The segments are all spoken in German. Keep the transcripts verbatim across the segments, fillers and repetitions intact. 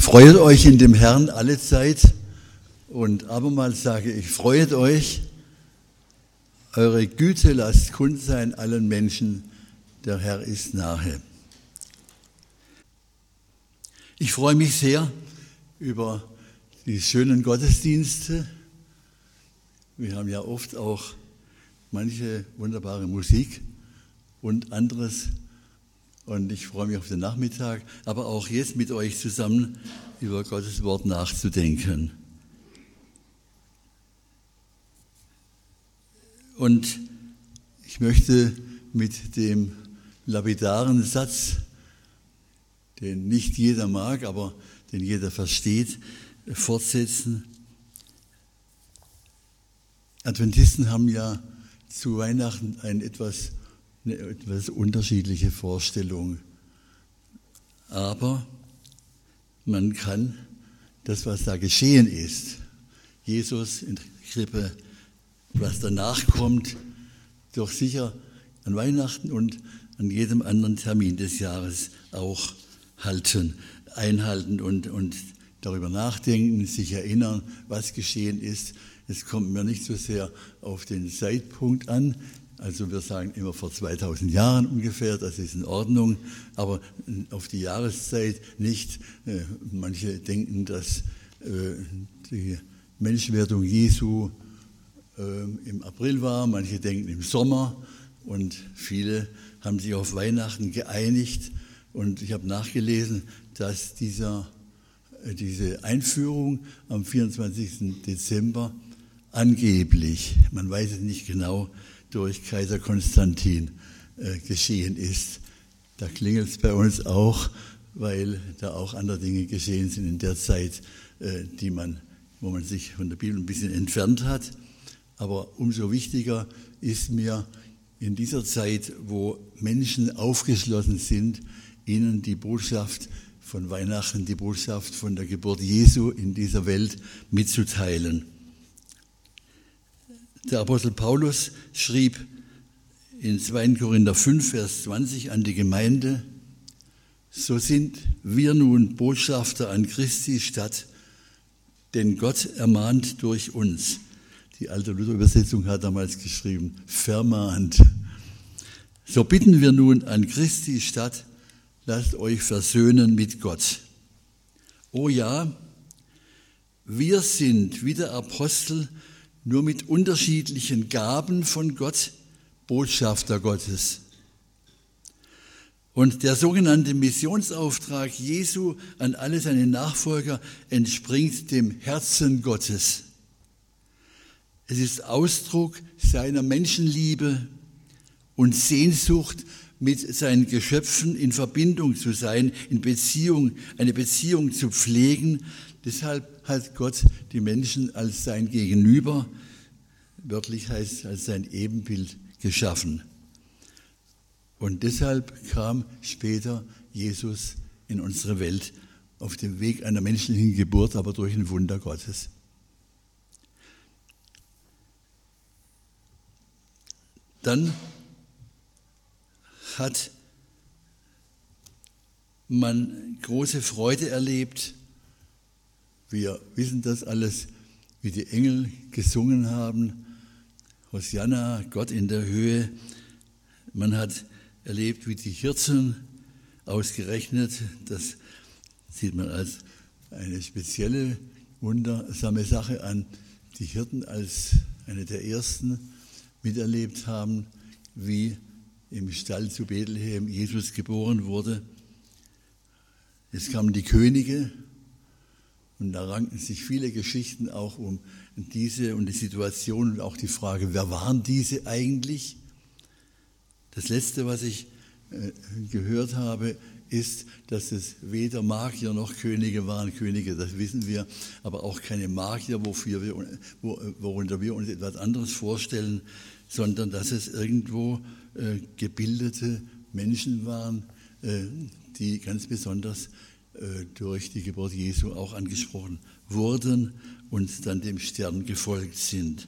Freut euch in dem Herrn alle Zeit und abermals sage ich, freut euch, eure Güte lasst kund sein allen Menschen, der Herr ist nahe. Ich freue mich sehr über die schönen Gottesdienste. Wir haben ja oft auch manche wunderbare Musik und anderes. Und ich freue mich auf den Nachmittag, aber auch jetzt mit euch zusammen über Gottes Wort nachzudenken. Und ich möchte mit dem lapidaren Satz, den nicht jeder mag, aber den jeder versteht, fortsetzen. Adventisten haben ja zu Weihnachten ein etwas eine etwas unterschiedliche Vorstellung. Aber man kann das, was da geschehen ist, Jesus in der Krippe, was danach kommt, doch sicher an Weihnachten und an jedem anderen Termin des Jahres auch halten, einhalten und, und darüber nachdenken, sich erinnern, was geschehen ist. Es kommt mir nicht so sehr auf den Zeitpunkt an. Also wir sagen immer vor zweitausend Jahren ungefähr, das ist in Ordnung, aber auf die Jahreszeit nicht. Manche denken, dass die Menschwerdung Jesu im April war, manche denken im Sommer und viele haben sich auf Weihnachten geeinigt. Und ich habe nachgelesen, dass dieser, diese Einführung am vierundzwanzigsten Dezember angeblich, man weiß es nicht genau, durch Kaiser Konstantin äh, geschehen ist. Da klingelt es bei uns auch, weil da auch andere Dinge geschehen sind in der Zeit, äh, die man, wo man sich von der Bibel ein bisschen entfernt hat. Aber umso wichtiger ist mir in dieser Zeit, wo Menschen aufgeschlossen sind, ihnen die Botschaft von Weihnachten, die Botschaft von der Geburt Jesu in dieser Welt mitzuteilen. Der Apostel Paulus schrieb in zweiten Korinther fünf, Vers zwanzig an die Gemeinde: So sind wir nun Botschafter an Christi Stadt, denn Gott ermahnt durch uns. Die alte Luther-Übersetzung hat damals geschrieben, vermahnt. So bitten wir nun an Christi Stadt, lasst euch versöhnen mit Gott. Oh ja, wir sind wie der Apostel, nur mit unterschiedlichen Gaben von Gott, Botschafter Gottes. Und der sogenannte Missionsauftrag Jesu an alle seine Nachfolger entspringt dem Herzen Gottes. Es ist Ausdruck seiner Menschenliebe und Sehnsucht, mit seinen Geschöpfen in Verbindung zu sein, in Beziehung, eine Beziehung zu pflegen. Deshalb hat Gott die Menschen als sein Gegenüber, wörtlich heißt als sein Ebenbild, geschaffen. Und deshalb kam später Jesus in unsere Welt auf dem Weg einer menschlichen Geburt, aber durch ein Wunder Gottes. Dann hat man große Freude erlebt. Wir wissen das alles, wie die Engel gesungen haben. Hosianna, Gott in der Höhe. Man hat erlebt, wie die Hirten ausgerechnet, das sieht man als eine spezielle, wundersame Sache an, die Hirten als eine der ersten miterlebt haben, wie im Stall zu Bethlehem Jesus geboren wurde. Es kamen die Könige und da ranken sich viele Geschichten auch um diese und die Situation und auch die Frage, wer waren diese eigentlich? Das Letzte, was ich äh, gehört habe, ist, dass es weder Magier noch Könige waren. Könige, das wissen wir, aber auch keine Magier, wofür wir, wo, worunter wir uns etwas anderes vorstellen, sondern dass es irgendwo äh, gebildete Menschen waren, äh, die ganz besonders äh, durch die Geburt Jesu auch angesprochen wurden und dann dem Stern gefolgt sind.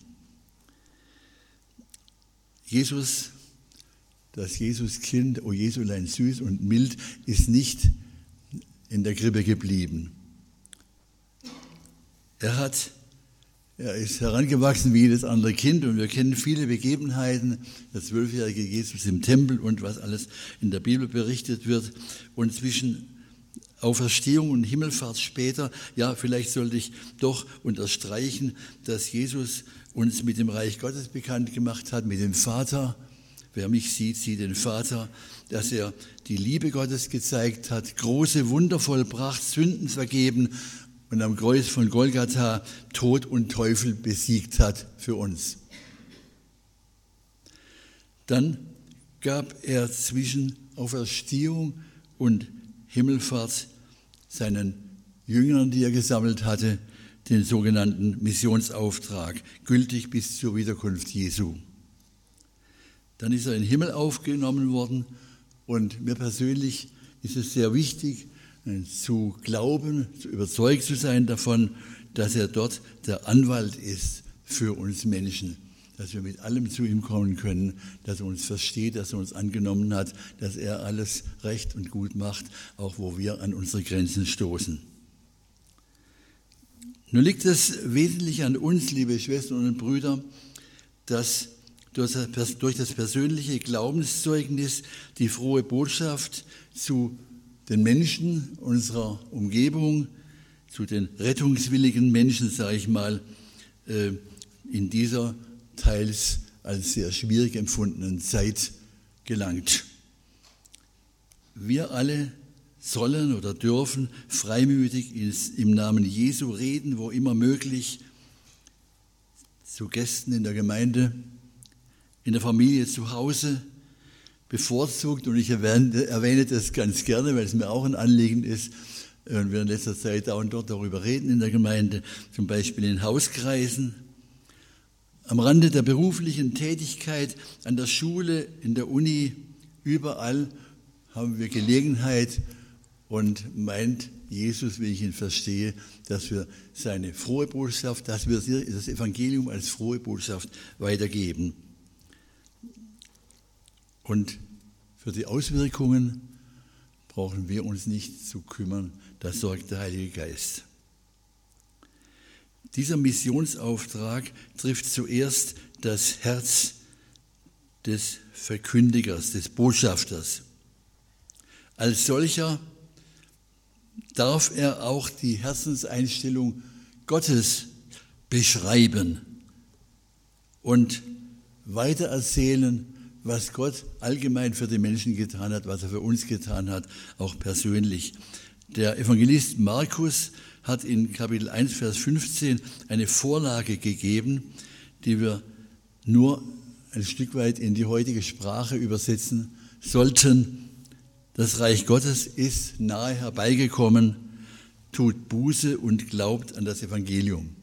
Jesus, das Jesuskind, o Jesulein süß und mild, ist nicht in der Krippe geblieben. Er hat, er ist herangewachsen wie jedes andere Kind und wir kennen viele Begebenheiten, der zwölfjährige Jesus im Tempel und was alles in der Bibel berichtet wird. Und zwischen Auferstehung und Himmelfahrt später, ja, vielleicht sollte ich doch unterstreichen, dass Jesus uns mit dem Reich Gottes bekannt gemacht hat, mit dem Vater. Wer mich sieht, sieht den Vater, dass er die Liebe Gottes gezeigt hat, große Wunder vollbracht, Sünden vergeben und am Kreuz von Golgatha Tod und Teufel besiegt hat für uns. Dann gab er zwischen Auferstehung und Himmelfahrt seinen Jüngern, die er gesammelt hatte, den sogenannten Missionsauftrag, gültig bis zur Wiederkunft Jesu. Dann ist er in den Himmel aufgenommen worden und mir persönlich ist es sehr wichtig, zu glauben, zu überzeugt zu sein davon, dass er dort der Anwalt ist für uns Menschen, dass wir mit allem zu ihm kommen können, dass er uns versteht, dass er uns angenommen hat, dass er alles recht und gut macht, auch wo wir an unsere Grenzen stoßen. Nun liegt es wesentlich an uns, liebe Schwestern und Brüder, dass durch das persönliche Glaubenszeugnis die frohe Botschaft zu den Menschen unserer Umgebung, zu den rettungswilligen Menschen, sage ich mal, in dieser teils als sehr schwierig empfundenen Zeit gelangt. Wir alle sollen oder dürfen freimütig im Namen Jesu reden, wo immer möglich, zu Gästen in der Gemeinde, in der Familie zu Hause, bevorzugt, und ich erwähne, erwähne das ganz gerne, weil es mir auch ein Anliegen ist, und wir in letzter Zeit da und dort darüber reden in der Gemeinde, zum Beispiel in Hauskreisen, am Rande der beruflichen Tätigkeit, an der Schule, in der Uni, überall haben wir Gelegenheit und meint Jesus, wie ich ihn verstehe, dass wir seine frohe Botschaft, dass wir das Evangelium als frohe Botschaft weitergeben. Und für die Auswirkungen brauchen wir uns nicht zu kümmern, da sorgt der Heilige Geist. Dieser Missionsauftrag trifft zuerst das Herz des Verkündigers, des Botschafters. Als solcher darf er auch die Herzenseinstellung Gottes beschreiben und weitererzählen, was Gott allgemein für die Menschen getan hat, was er für uns getan hat, auch persönlich. Der Evangelist Markus hat in Kapitel eins, Vers fünfzehn eine Vorlage gegeben, die wir nur ein Stück weit in die heutige Sprache übersetzen sollten. Das Reich Gottes ist nahe herbeigekommen, tut Buße und glaubt an das Evangelium.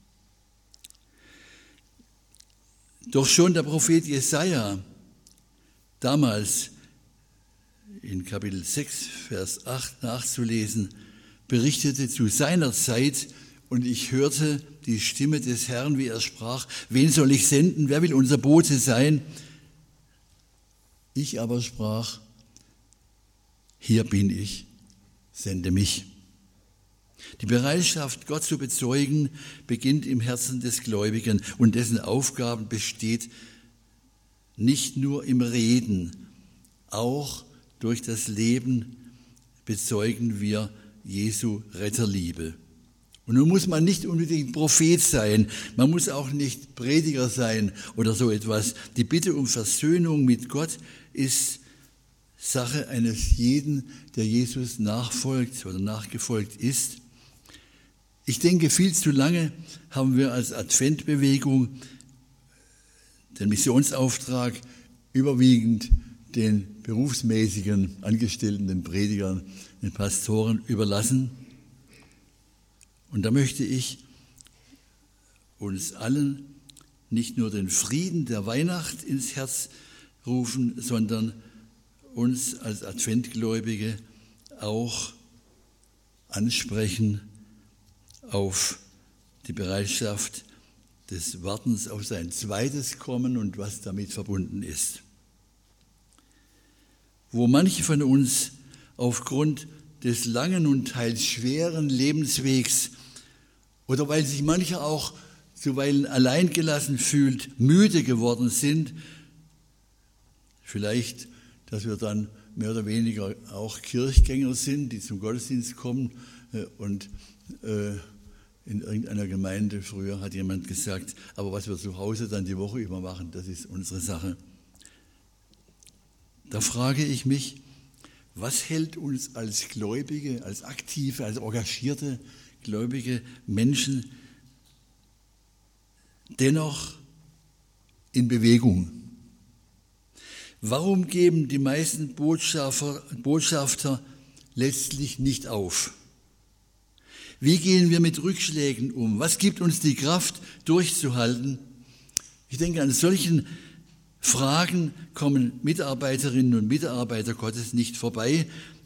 Doch schon der Prophet Jesaja, damals in Kapitel sechs, Vers acht nachzulesen, berichtete zu seiner Zeit, und ich hörte die Stimme des Herrn, wie er sprach: Wen soll ich senden? Wer will unser Bote sein? Ich aber sprach: Hier bin ich, sende mich. Die Bereitschaft, Gott zu bezeugen, beginnt im Herzen des Gläubigen, und dessen Aufgabe besteht nicht nur im Reden, auch durch das Leben bezeugen wir Jesu Retterliebe. Und nun muss man nicht unbedingt Prophet sein, man muss auch nicht Prediger sein oder so etwas. Die Bitte um Versöhnung mit Gott ist Sache eines jeden, der Jesus nachfolgt oder nachgefolgt ist. Ich denke, viel zu lange haben wir als Adventbewegung den Missionsauftrag überwiegend den berufsmäßigen Angestellten, den Predigern, den Pastoren überlassen. Und da möchte ich uns allen nicht nur den Frieden der Weihnacht ins Herz rufen, sondern uns als Adventgläubige auch ansprechen auf die Bereitschaft des Wartens auf sein zweites Kommen und was damit verbunden ist. Wo manche von uns aufgrund des langen und teils schweren Lebenswegs oder weil sich manche auch zuweilen alleingelassen fühlt, müde geworden sind. Vielleicht, dass wir dann mehr oder weniger auch Kirchgänger sind, die zum Gottesdienst kommen äh, und äh, in irgendeiner Gemeinde, früher hat jemand gesagt, aber was wir zu Hause dann die Woche über machen, das ist unsere Sache. Da frage ich mich, was hält uns als Gläubige, als aktive, als engagierte, gläubige Menschen dennoch in Bewegung? Warum geben die meisten Botschafter, Botschafter letztlich nicht auf? Wie gehen wir mit Rückschlägen um? Was gibt uns die Kraft, durchzuhalten? Ich denke, an solchen Fragen kommen Mitarbeiterinnen und Mitarbeiter Gottes nicht vorbei,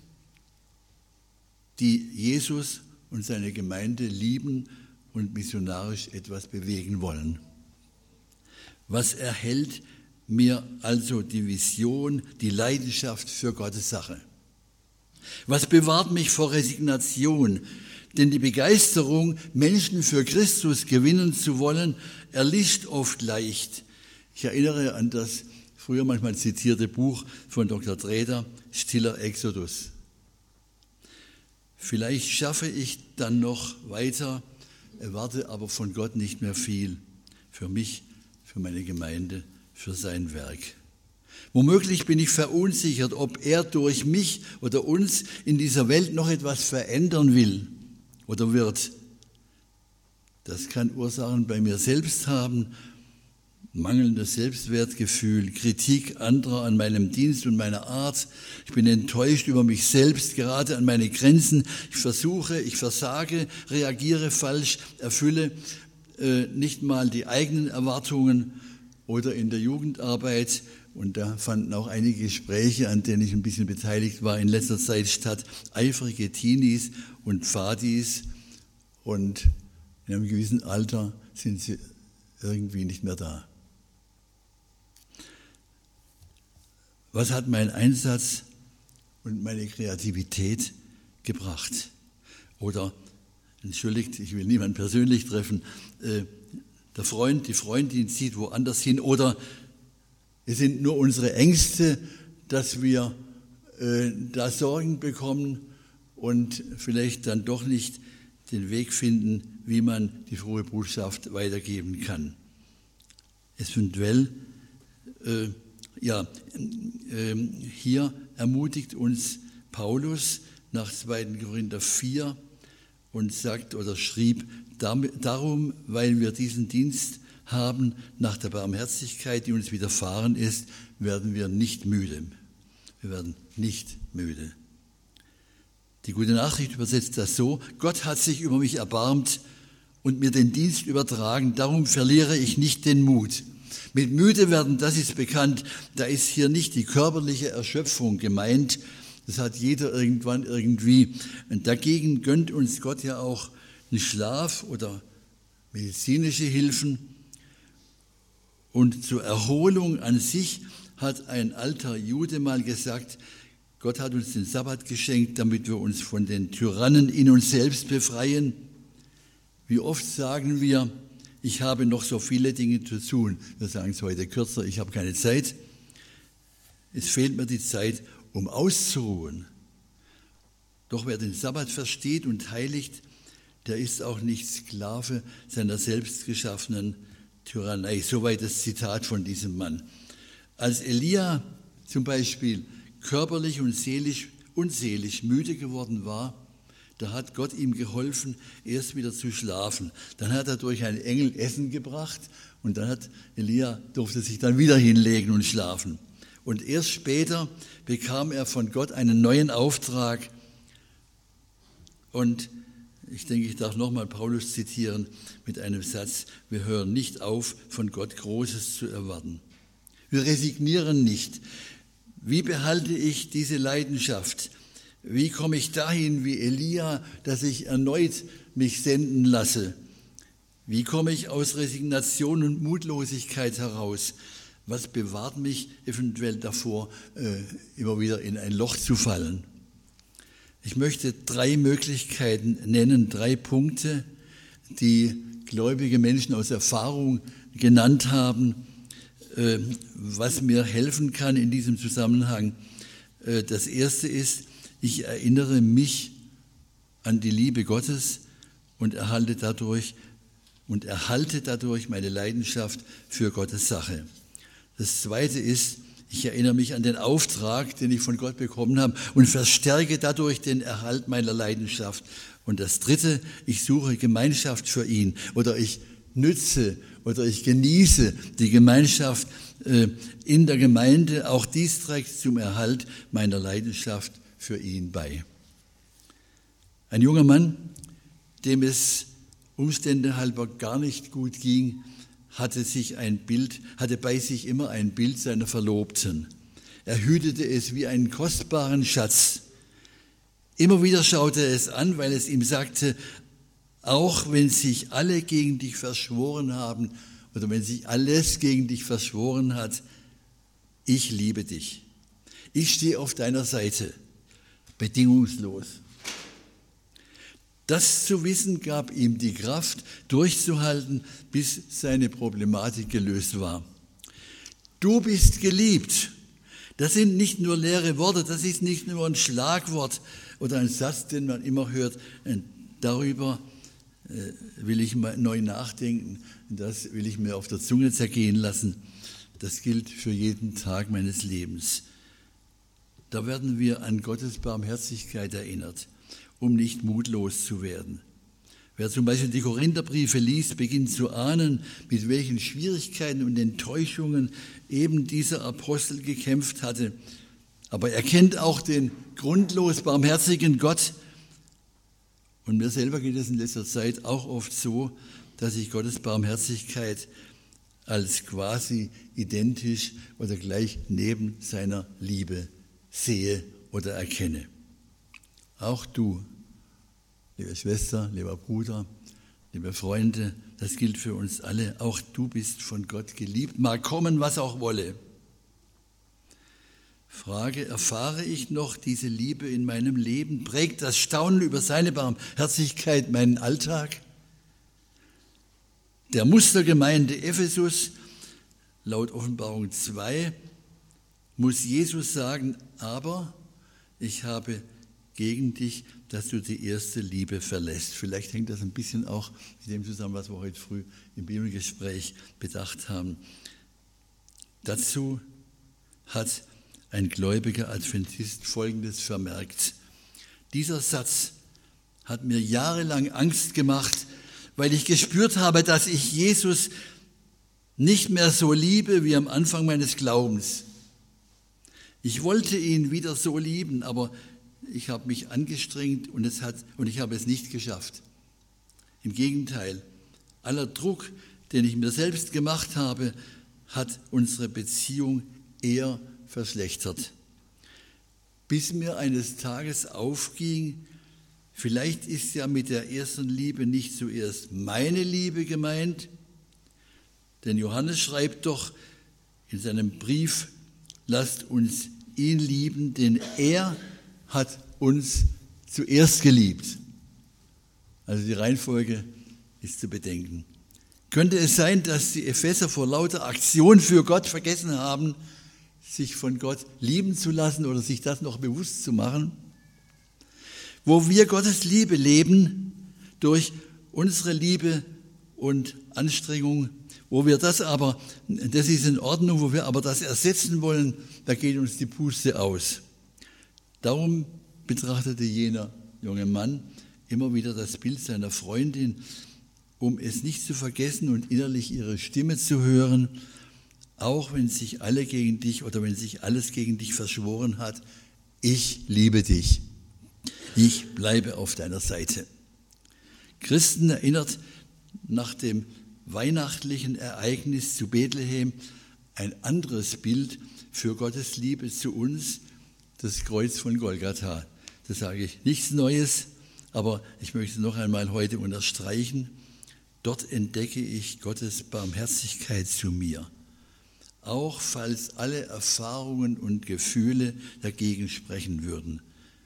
die Jesus und seine Gemeinde lieben und missionarisch etwas bewegen wollen. Was erhält mir also die Vision, die Leidenschaft für Gottes Sache? Was bewahrt mich vor Resignation? Denn die Begeisterung, Menschen für Christus gewinnen zu wollen, erlischt oft leicht. Ich erinnere an das früher manchmal zitierte Buch von Doktor Treder, Stiller Exodus. Vielleicht schaffe ich dann noch weiter, erwarte aber von Gott nicht mehr viel. Für mich, für meine Gemeinde, für sein Werk. Womöglich bin ich verunsichert, ob er durch mich oder uns in dieser Welt noch etwas verändern will oder wird. Das kann Ursachen bei mir selbst haben, mangelndes Selbstwertgefühl, Kritik anderer an meinem Dienst und meiner Art. Ich bin enttäuscht über mich selbst, gerade an meine Grenzen. Ich versuche, ich versage, reagiere falsch, erfülle äh, nicht mal die eigenen Erwartungen. Oder in der Jugendarbeit, und da fanden auch einige Gespräche, an denen ich ein bisschen beteiligt war, in letzter Zeit statt, eifrige Teenies und Pfadis, und in einem gewissen Alter sind sie irgendwie nicht mehr da. Was hat mein Einsatz und meine Kreativität gebracht? Oder, entschuldigt, ich will niemanden persönlich treffen, äh, der Freund, die Freundin zieht woanders hin, oder es sind nur unsere Ängste, dass wir äh, da Sorgen bekommen und vielleicht dann doch nicht den Weg finden, wie man die frohe Botschaft weitergeben kann. Eventuell, äh, ja, äh, hier ermutigt uns Paulus nach zweiten Korinther vier und sagt oder schrieb, darum, weil wir diesen Dienst haben, nach der Barmherzigkeit, die uns widerfahren ist, werden wir nicht müde. Wir werden nicht müde. Die gute Nachricht übersetzt das so: Gott hat sich über mich erbarmt und mir den Dienst übertragen, darum verliere ich nicht den Mut. Mit müde werden, das ist bekannt, da ist hier nicht die körperliche Erschöpfung gemeint, das hat jeder irgendwann irgendwie. Und dagegen gönnt uns Gott ja auch einen Schlaf oder medizinische Hilfen. Und zur Erholung an sich hat ein alter Jude mal gesagt, Gott hat uns den Sabbat geschenkt, damit wir uns von den Tyrannen in uns selbst befreien. Wie oft sagen wir, ich habe noch so viele Dinge zu tun. Wir sagen es heute kürzer, ich habe keine Zeit. Es fehlt mir die Zeit, um auszuruhen. Doch wer den Sabbat versteht und heiligt, der ist auch nicht Sklave seiner selbst geschaffenen Tyrannei. Soweit das Zitat von diesem Mann. Als Elia zum Beispiel körperlich und seelisch, und seelisch müde geworden war, da hat Gott ihm geholfen, erst wieder zu schlafen. Dann hat er durch einen Engel Essen gebracht und dann hat Elia, durfte sich dann wieder hinlegen und schlafen. Und erst später bekam er von Gott einen neuen Auftrag. Und ich denke, ich darf nochmal Paulus zitieren mit einem Satz: Wir hören nicht auf, von Gott Großes zu erwarten. Wir resignieren nicht. Wie behalte ich diese Leidenschaft? Wie komme ich dahin wie Elia, dass ich erneut mich senden lasse? Wie komme ich aus Resignation und Mutlosigkeit heraus? Was bewahrt mich eventuell davor, äh, immer wieder in ein Loch zu fallen? Ich möchte drei Möglichkeiten nennen, drei Punkte, die gläubige Menschen aus Erfahrung genannt haben, äh, was mir helfen kann in diesem Zusammenhang. Äh, das erste ist, ich erinnere mich an die Liebe Gottes und erhalte dadurch und erhalte dadurch meine Leidenschaft für Gottes Sache. Das zweite ist, ich erinnere mich an den Auftrag, den ich von Gott bekommen habe und verstärke dadurch den Erhalt meiner Leidenschaft. Und das dritte, ich suche Gemeinschaft für ihn oder ich nütze oder ich genieße die Gemeinschaft äh, in der Gemeinde. Auch dies trägt zum Erhalt meiner Leidenschaft für ihn bei. Ein junger Mann, dem es Umstände halber gar nicht gut ging, hatte sich ein Bild, hatte bei sich immer ein Bild seiner Verlobten. Er hütete es wie einen kostbaren Schatz. Immer wieder schaute er es an, weil es ihm sagte, auch wenn sich alle gegen dich verschworen haben oder wenn sich alles gegen dich verschworen hat, ich liebe dich. Ich stehe auf deiner Seite, bedingungslos. Das zu wissen gab ihm die Kraft, durchzuhalten, bis seine Problematik gelöst war. Du bist geliebt. Das sind nicht nur leere Worte, das ist nicht nur ein Schlagwort oder ein Satz, den man immer hört. Darüber will ich mal neu nachdenken, das will ich mir auf der Zunge zergehen lassen. Das gilt für jeden Tag meines Lebens. Da werden wir an Gottes Barmherzigkeit erinnert, um nicht mutlos zu werden. Wer zum Beispiel die Korintherbriefe liest, beginnt zu ahnen, mit welchen Schwierigkeiten und Enttäuschungen eben dieser Apostel gekämpft hatte. Aber er kennt auch den grundlos barmherzigen Gott. Und mir selber geht es in letzter Zeit auch oft so, dass ich Gottes Barmherzigkeit als quasi identisch oder gleich neben seiner Liebe sehe oder erkenne. Auch du, liebe Schwester, lieber Bruder, liebe Freunde, das gilt für uns alle. Auch du bist von Gott geliebt, mag kommen, was auch wolle. Frage, erfahre ich noch diese Liebe in meinem Leben? Prägt das Staunen über seine Barmherzigkeit meinen Alltag? Der Mustergemeinde Ephesus, laut Offenbarung zwei, muss Jesus sagen, aber ich habe gegen dich, dass du die erste Liebe verlässt. Vielleicht hängt das ein bisschen auch mit dem zusammen, was wir heute früh im Bibelgespräch bedacht haben. Dazu hat ein gläubiger Adventist Folgendes vermerkt. Dieser Satz hat mir jahrelang Angst gemacht, weil ich gespürt habe, dass ich Jesus nicht mehr so liebe wie am Anfang meines Glaubens. Ich wollte ihn wieder so lieben, aber ich habe mich angestrengt und, es hat, und ich habe es nicht geschafft. Im Gegenteil, aller Druck, den ich mir selbst gemacht habe, hat unsere Beziehung eher verschlechtert. Bis mir eines Tages aufging, vielleicht ist ja mit der ersten Liebe nicht zuerst meine Liebe gemeint, denn Johannes schreibt doch in seinem Brief, lasst uns ihn lieben, denn er hat uns zuerst geliebt. Also die Reihenfolge ist zu bedenken. Könnte es sein, dass die Epheser vor lauter Aktion für Gott vergessen haben, sich von Gott lieben zu lassen oder sich das noch bewusst zu machen? Wo wir Gottes Liebe leben, durch unsere Liebe und Anstrengung, wo wir das aber, das ist in Ordnung, wo wir aber das ersetzen wollen, da geht uns die Puste aus. Darum betrachtete jener junge Mann immer wieder das Bild seiner Freundin, um es nicht zu vergessen und innerlich ihre Stimme zu hören, auch wenn sich alle gegen dich oder wenn sich alles gegen dich verschworen hat, ich liebe dich. Ich bleibe auf deiner Seite. Christen erinnert nach dem weihnachtlichen Ereignis zu Bethlehem ein anderes Bild für Gottes Liebe zu uns, das Kreuz von Golgatha. Das sage ich nichts Neues, aber ich möchte es noch einmal heute unterstreichen. Dort entdecke ich Gottes Barmherzigkeit zu mir, auch falls alle Erfahrungen und Gefühle dagegen sprechen würden.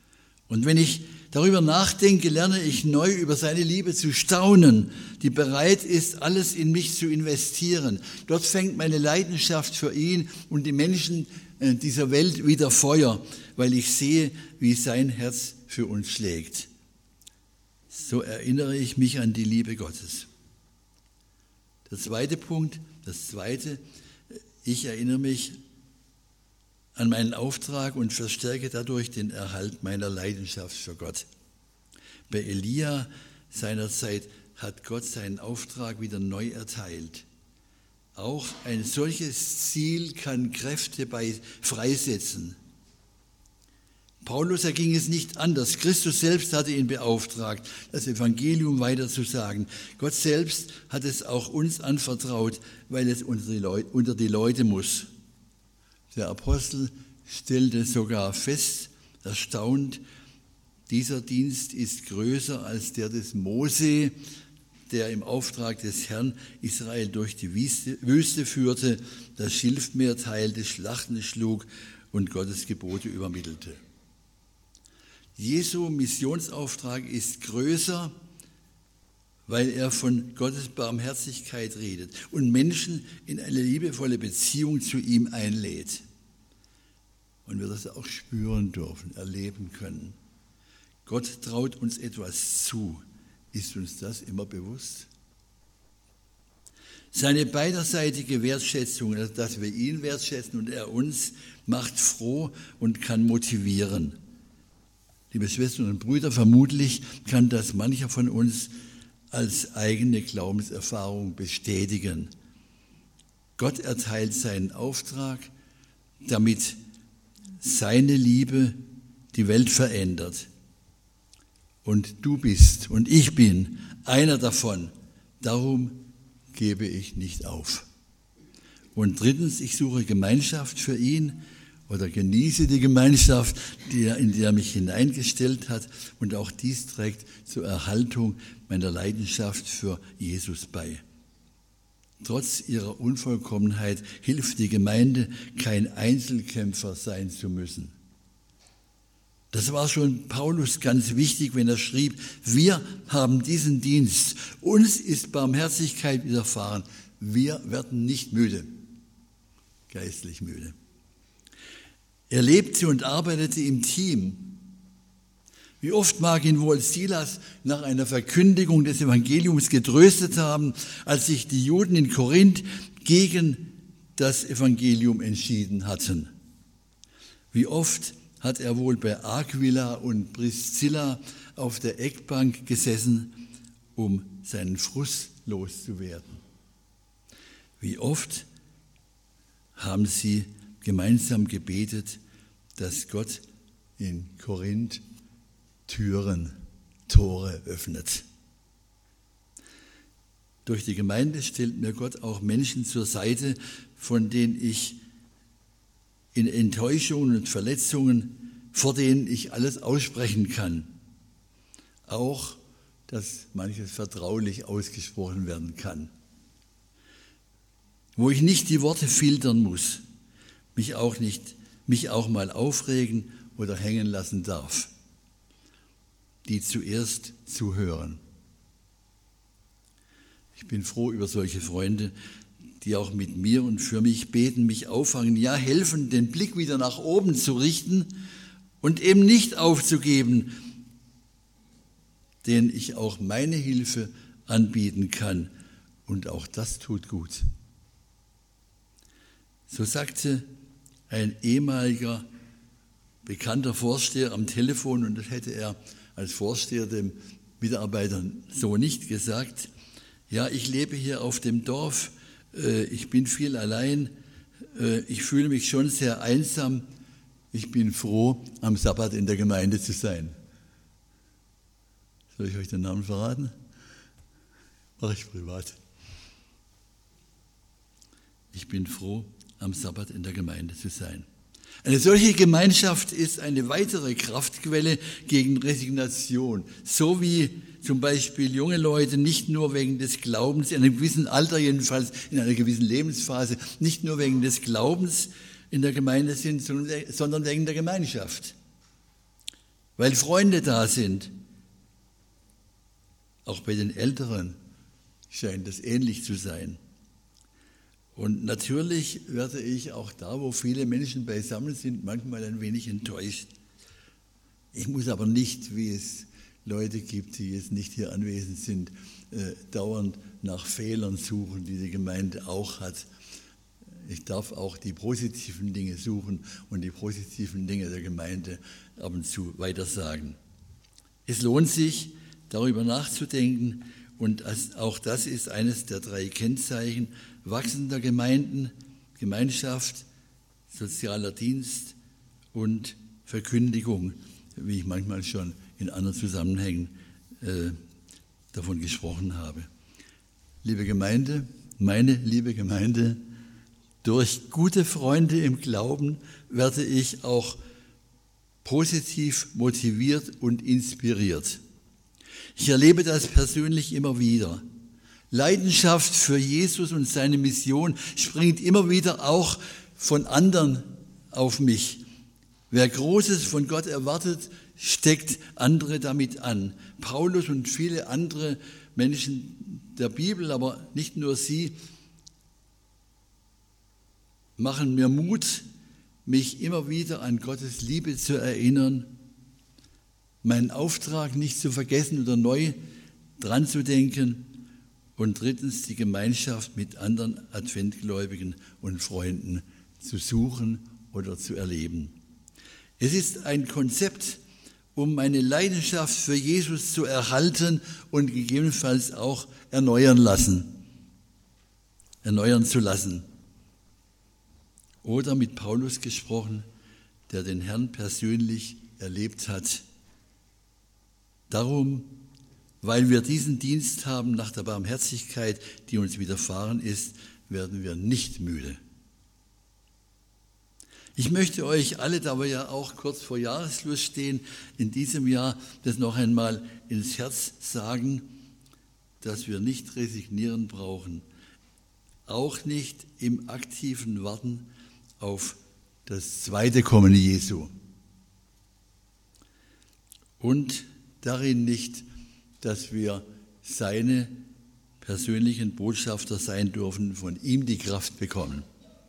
Und wenn ich darüber nachdenke, lerne ich neu über seine Liebe zu staunen, die bereit ist, alles in mich zu investieren. Dort fängt meine Leidenschaft für ihn und die Menschen dieser Welt wieder Feuer, weil ich sehe, wie sein Herz für uns schlägt. So erinnere ich mich an die Liebe Gottes. Der zweite Punkt, das zweite, ich erinnere mich an meinen Auftrag und verstärke dadurch den Erhalt meiner Leidenschaft für Gott. Bei Elia seinerzeit hat Gott seinen Auftrag wieder neu erteilt. Auch ein solches Ziel kann Kräfte bei freisetzen. Paulus erging es nicht anders. Christus selbst hatte ihn beauftragt, das Evangelium weiterzusagen. Gott selbst hat es auch uns anvertraut, weil es unter die Leute, unter die Leute muss. Der Apostel stellte sogar fest, erstaunt, dieser Dienst ist größer als der des Mose, der im Auftrag des Herrn Israel durch die Wüste führte, das Schilfmeer teilte, Schlachten schlug und Gottes Gebote übermittelte. Jesu Missionsauftrag ist größer, weil er von Gottes Barmherzigkeit redet und Menschen in eine liebevolle Beziehung zu ihm einlädt. Und wir das auch spüren dürfen, erleben können. Gott traut uns etwas zu. Ist uns das immer bewusst? Seine beiderseitige Wertschätzung, dass wir ihn wertschätzen und er uns, macht froh und kann motivieren. Liebe Schwestern und Brüder, vermutlich kann das mancher von uns als eigene Glaubenserfahrung bestätigen. Gott erteilt seinen Auftrag, damit seine Liebe die Welt verändert. Und du bist und ich bin einer davon. Darum gebe ich nicht auf. Und drittens, ich suche Gemeinschaft für ihn oder genieße die Gemeinschaft, die er, in die er mich hineingestellt hat. Und auch dies trägt zur Erhaltung meiner Leidenschaft für Jesus bei. Trotz ihrer Unvollkommenheit hilft die Gemeinde, kein Einzelkämpfer sein zu müssen. Das war schon Paulus ganz wichtig, wenn er schrieb, wir haben diesen Dienst, uns ist Barmherzigkeit widerfahren, wir werden nicht müde, geistlich müde. Er lebte und arbeitete im Team. Wie oft mag ihn wohl Silas nach einer Verkündigung des Evangeliums getröstet haben, als sich die Juden in Korinth gegen das Evangelium entschieden hatten. Wie oft hat er wohl bei Aquila und Priscilla auf der Eckbank gesessen, um seinen Frust loszuwerden. Wie oft haben sie gemeinsam gebetet, dass Gott in Korinth Türen, Tore öffnet. Durch die Gemeinde stellt mir Gott auch Menschen zur Seite, von denen ich in Enttäuschungen und Verletzungen, vor denen ich alles aussprechen kann. Auch, dass manches vertraulich ausgesprochen werden kann. Wo ich nicht die Worte filtern muss, mich auch nicht, mich auch mal aufregen oder hängen lassen darf. Die zuerst zuhören. Ich bin froh über solche Freunde, die auch mit mir und für mich beten, mich auffangen, ja helfen, den Blick wieder nach oben zu richten und eben nicht aufzugeben, denen ich auch meine Hilfe anbieten kann. Und auch das tut gut. So sagte ein ehemaliger bekannter Vorsteher am Telefon, und das hätte er als Vorsteher dem Mitarbeitern so nicht gesagt, ja, ich lebe hier auf dem Dorf, ich bin viel allein, ich fühle mich schon sehr einsam, ich bin froh, am Sabbat in der Gemeinde zu sein. Soll ich euch den Namen verraten? Mache ich privat. Ich bin froh, am Sabbat in der Gemeinde zu sein. Eine solche Gemeinschaft ist eine weitere Kraftquelle gegen Resignation, so wie zum Beispiel junge Leute nicht nur wegen des Glaubens, in einem gewissen Alter jedenfalls, in einer gewissen Lebensphase, nicht nur wegen des Glaubens in der Gemeinde sind, sondern wegen der Gemeinschaft. weil Freunde da sind. Auch bei den Älteren scheint das ähnlich zu sein. Und natürlich werde ich auch da, wo viele Menschen beisammen sind, manchmal ein wenig enttäuscht. Ich muss aber nicht, wie es Leute gibt, die jetzt nicht hier anwesend sind, äh, dauernd nach Fehlern suchen, die die Gemeinde auch hat. Ich darf auch die positiven Dinge suchen und die positiven Dinge der Gemeinde ab und zu weitersagen. Es lohnt sich, darüber nachzudenken, und auch das ist eines der drei Kennzeichen wachsender Gemeinden: Gemeinschaft, sozialer Dienst und Verkündigung, wie ich manchmal schon in anderen Zusammenhängen äh, davon gesprochen habe. Liebe Gemeinde, meine liebe Gemeinde, durch gute Freunde im Glauben werde ich auch positiv motiviert und inspiriert. Ich erlebe das persönlich immer wieder. Leidenschaft für Jesus und seine Mission springt immer wieder auch von anderen auf mich. Wer Großes von Gott erwartet, steckt andere damit an. Paulus und viele andere Menschen der Bibel, aber nicht nur sie, machen mir Mut, mich immer wieder an Gottes Liebe zu erinnern, meinen Auftrag nicht zu vergessen oder neu dran zu denken, und drittens die Gemeinschaft mit anderen Adventgläubigen und Freunden zu suchen oder zu erleben. Es ist ein Konzept, um meine Leidenschaft für Jesus zu erhalten und gegebenenfalls auch erneuern lassen, erneuern zu lassen. Oder mit Paulus gesprochen, der den Herrn persönlich erlebt hat. Darum, weil wir diesen Dienst haben nach der Barmherzigkeit, die uns widerfahren ist, werden wir nicht müde. Ich möchte euch alle, da wir ja auch kurz vor Jahresschluss stehen, in diesem Jahr das noch einmal ins Herz sagen, dass wir nicht resignieren brauchen, auch nicht im aktiven Warten auf das zweite Kommen Jesu. Und darin nicht, dass wir seine persönlichen Botschafter sein dürfen, von ihm die Kraft bekommen.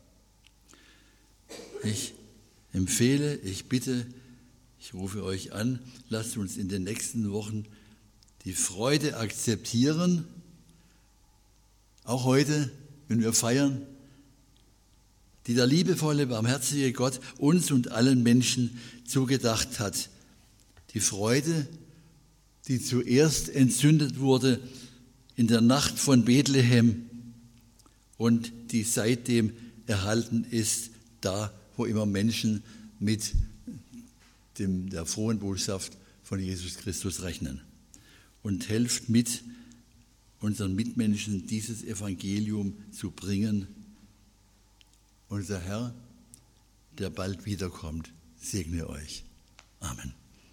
Ich empfehle, ich bitte, ich rufe euch an, lasst uns in den nächsten Wochen die Freude akzeptieren, auch heute, wenn wir feiern, die der liebevolle, barmherzige Gott uns und allen Menschen zugedacht hat. Die Freude, die zuerst entzündet wurde in der Nacht von Bethlehem und die seitdem erhalten ist, da wo immer Menschen mit dem, der frohen Botschaft von Jesus Christus rechnen. Und helft mit, unseren Mitmenschen dieses Evangelium zu bringen. Unser Herr, der bald wiederkommt, segne euch. Amen.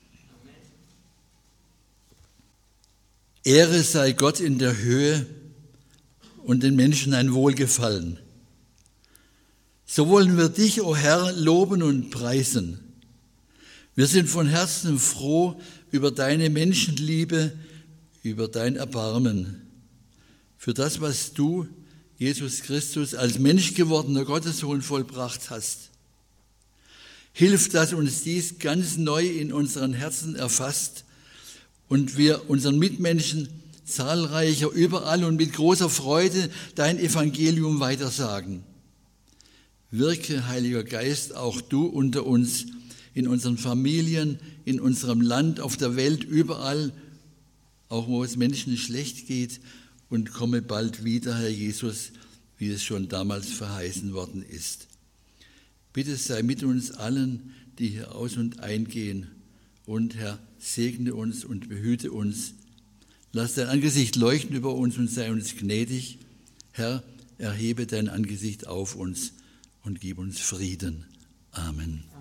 Ehre sei Gott in der Höhe und den Menschen ein Wohlgefallen. So wollen wir dich, o Herr, loben und preisen. Wir sind von Herzen froh über deine Menschenliebe, über dein Erbarmen, für das, was du, Jesus Christus, als Mensch gewordener Gottessohn vollbracht hast. Hilf, dass uns dies ganz neu in unseren Herzen erfasst und wir unseren Mitmenschen zahlreicher, überall und mit großer Freude dein Evangelium weitersagen. Wirke, Heiliger Geist, auch du unter uns, in unseren Familien, in unserem Land, auf der Welt, überall, auch wo es Menschen schlecht geht, und komme bald wieder, Herr Jesus, wie es schon damals verheißen worden ist. Bitte sei mit uns allen, die hier aus- und eingehen, und Herr, segne uns und behüte uns. Lass dein Angesicht leuchten über uns und sei uns gnädig. Herr, erhebe dein Angesicht auf uns und gib uns Frieden. Amen.